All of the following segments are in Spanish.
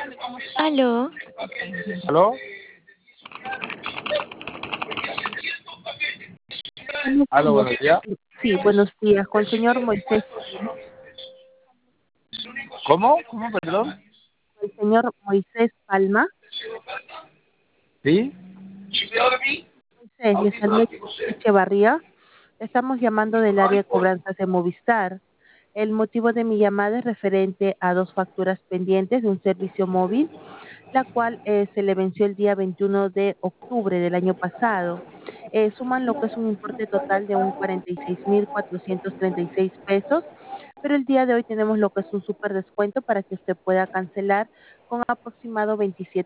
Aló, ¿Aló? buenos ¿Aló, días. buenos días? Sí, buenos días. Con el señor Moisés, ¿Cómo? ¿Cómo, perdón? el señor Moisés Palma. ¿Sí? Moisés, les habla Echevarría. Estamos llamando del área de cobranzas de Movistar. El motivo de mi llamada es referente a dos facturas pendientes de un servicio móvil, la cual se le venció el día 21 de octubre del año pasado. Suman lo que es un importe total de un 46.436 pesos, pero el día de hoy tenemos lo que es un súper descuento para que usted pueda cancelar con aproximado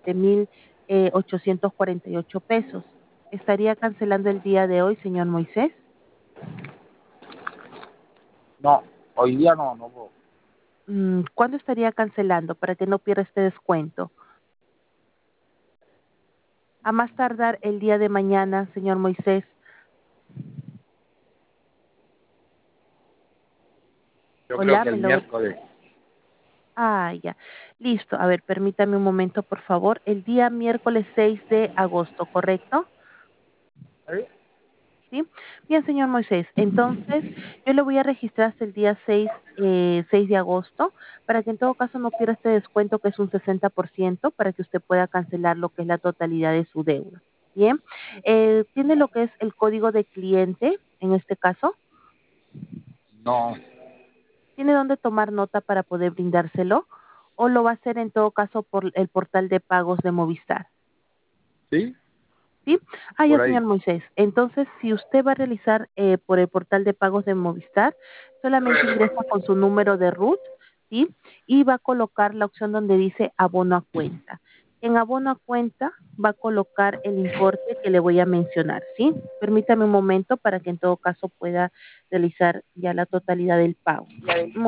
27.848 pesos. ¿Estaría cancelando el día de hoy, señor Moisés? No, hoy día no, no puedo. ¿Cuándo estaría cancelando para que no pierda este descuento? A más tardar el día de mañana, señor Moisés. Yo creo Hola, que el ¿me lo... miércoles. Ah, ya. Listo. A ver, permítame un momento, por favor. El día miércoles 6 de agosto, ¿correcto? ¿Sí? ¿Sí? Bien, señor Moisés. Entonces, yo le voy a registrar hasta el día 6 de agosto, para que en todo caso no pierda este descuento, que es un 60%, para que usted pueda cancelar lo que es la totalidad de su deuda. Bien. ¿Tiene lo que es el código de cliente en este caso? No. ¿Tiene dónde tomar nota para poder brindárselo? ¿O lo va a hacer en todo caso por el portal de pagos de Movistar? ¿Sí? ¿Sí? Ah, ya, Por ahí. señor Moisés. Entonces, si usted va a realizar por el portal de pagos de Movistar, solamente ingresa con su número de RUT, ¿sí? Y va a colocar la opción donde dice abono a cuenta. En abono a cuenta va a colocar el importe que le voy a mencionar, ¿sí? Permítame un momento para que en todo caso pueda realizar ya la totalidad del pago.